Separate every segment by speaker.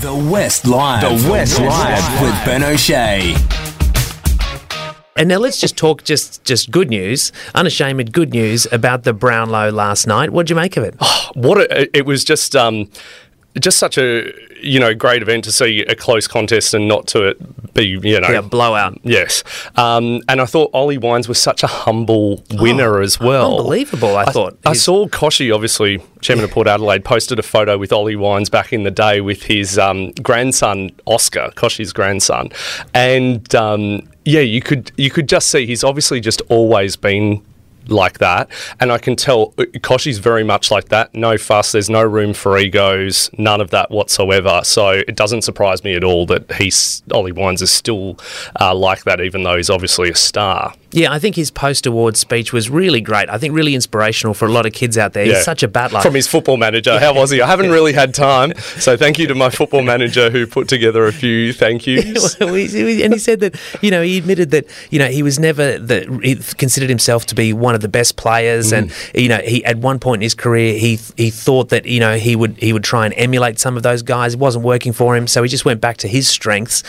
Speaker 1: The West Live. The West Live with Ben O'Shea.
Speaker 2: And now let's just talk just good news, unashamed good news about the Brownlow last night. What did you make of it?
Speaker 3: It was just such a great event to see a close contest and not to it be
Speaker 2: a blowout.
Speaker 3: Yes, and I thought Ollie Wines was such a humble winner as well.
Speaker 2: Unbelievable! I thought
Speaker 3: I saw Kochie, obviously chairman of Port Adelaide, posted a photo with Ollie Wines back in the day with his grandson Oscar, Kochie's grandson, and you could just see he's obviously just always been like that, and I can tell Kochie's very much like that. No fuss, there's no room for egos, none of that whatsoever. So it doesn't surprise me at all that Ollie Wines is still like that, even though he's obviously a star.
Speaker 2: Yeah, I think his post-award speech was really great. I think really inspirational for a lot of kids out there. He's such a battler.
Speaker 3: From his football manager. How was he? I haven't really had time. So thank you to my football manager who put together a few thank yous.
Speaker 2: And he said that, he admitted that, he was never, he considered himself to be one of the best players. And, he at one point in his career, he thought that, he would try and emulate some of those guys. It wasn't working for him. So he just went back to his strengths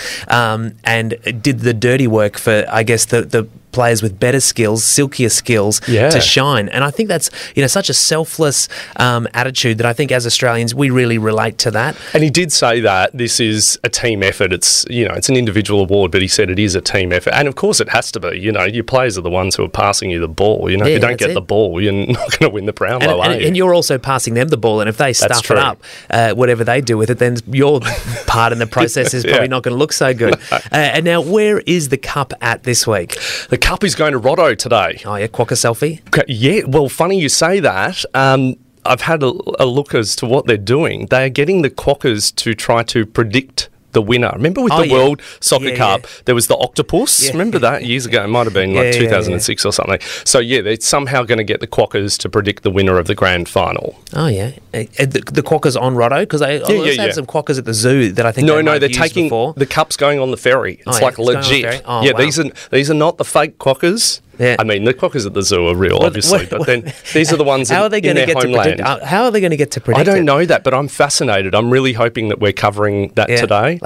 Speaker 2: and did the dirty work for, I guess, the players with better skills, silkier skills to shine. And I think that's, such a selfless attitude that I think as Australians, we really relate to that.
Speaker 3: And he did say that this is a team effort. It's, it's an individual award, but he said it is a team effort. And of course it has to be. Your players are the ones who are passing you the ball. If you don't get the ball, you're not going to win the Brownlow, are you?
Speaker 2: And you're also passing them the ball. And if they stuff it up, whatever they do with it, then your part in the process is probably not going to look so good. And now, where is the Cup at this week?
Speaker 3: The Cup is going to Rotto today.
Speaker 2: Oh, yeah, Quokka selfie?
Speaker 3: Yeah, well, funny you say that. I've had a look as to what they're doing. They are getting the Quokkas to try to predict the winner. Remember with the World Soccer Cup, there was the octopus? Yeah. Remember that years ago? It might have been 2006 or something. So, they're somehow going to get the Quokkas to predict the winner of the grand final.
Speaker 2: Oh, yeah. The Quokkas on Rotto? Because I also have some Quokkas at the zoo that I think
Speaker 3: they're taking before. The Cup's going on the ferry. It's legit.
Speaker 2: Oh, wow.
Speaker 3: These are not the fake Quokkas.
Speaker 2: Yeah.
Speaker 3: I mean, the Quokkas at the zoo are real, obviously, but then these are the ones in their homeland.
Speaker 2: How are they going to get to predict
Speaker 3: I don't know that, but I'm fascinated. I'm really hoping that we're covering that today.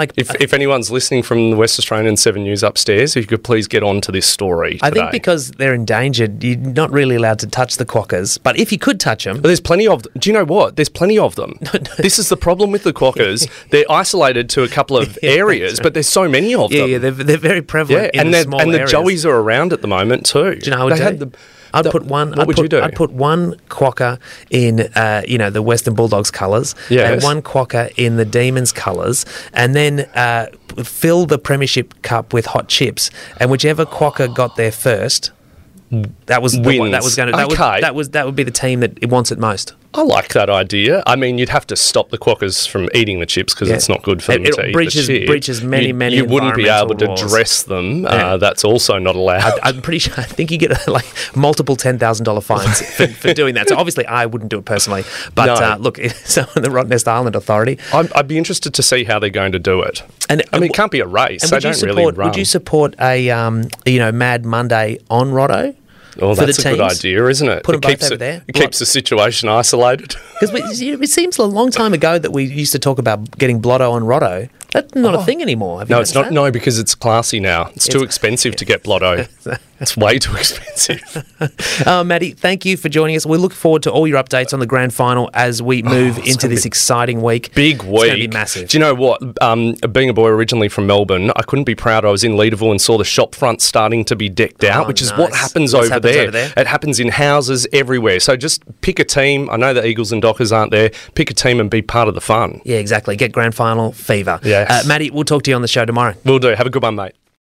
Speaker 3: If anyone's listening from the West Australian and 7 News upstairs, if you could please get on to this story today.
Speaker 2: I think because they're endangered, you're not really allowed to touch the Quokkas, but if you could touch them...
Speaker 3: Well, there's plenty of them. Do you know what? There's plenty of them. This is the problem with the Quokkas. They're isolated to a couple of areas, but there's so many of them.
Speaker 2: Yeah, they're very prevalent in small areas.
Speaker 3: And the joeys are around at the moment too.
Speaker 2: Do you know how I would do? I'd put one Quokka in, the Western Bulldogs colours, and one Quokka in the Demons colours, and then fill the Premiership Cup with hot chips, and whichever Quokka got there first, that was the one, that would be the team that it wants it most.
Speaker 3: I like that idea. I mean, you'd have to stop the Quokkas from eating the chips because it's not good for them to eat the chip.
Speaker 2: Breaches many
Speaker 3: You wouldn't be able to
Speaker 2: laws.
Speaker 3: Dress them. That's also not allowed.
Speaker 2: I'm pretty sure. I think you get multiple $10,000 fines for doing that. So obviously, I wouldn't do it personally. But look, so the Rottnest Island Authority.
Speaker 3: I'd be interested to see how they're going to do it. And it can't be a race. They don't really run.
Speaker 2: Would you support a Mad Monday on Rotto?
Speaker 3: Oh, that's a good idea, isn't it?
Speaker 2: Put them both over there.
Speaker 3: It keeps the situation isolated.
Speaker 2: Because it seems a long time ago that we used to talk about getting Blotto on Rotto. That's not a thing anymore.
Speaker 3: No, it's not. That? No, because it's classy now. It's too expensive to get Blotto. It's way too expensive.
Speaker 2: Matty, thank you for joining us. We look forward to all your updates on the grand final as we move into this exciting week.
Speaker 3: Big week.
Speaker 2: It's going to be massive.
Speaker 3: Do you know what? Being a boy originally from Melbourne, I couldn't be prouder. I was in Leederville and saw the shop front starting to be decked out, which is what happens over there. It happens in houses everywhere. So just pick a team. I know the Eagles and Dockers aren't there. Pick a team and be part of the fun.
Speaker 2: Yeah, exactly. Get grand final fever.
Speaker 3: Yes.
Speaker 2: Matty, we'll talk to you on the show tomorrow.
Speaker 3: Will do. Have a good one, mate.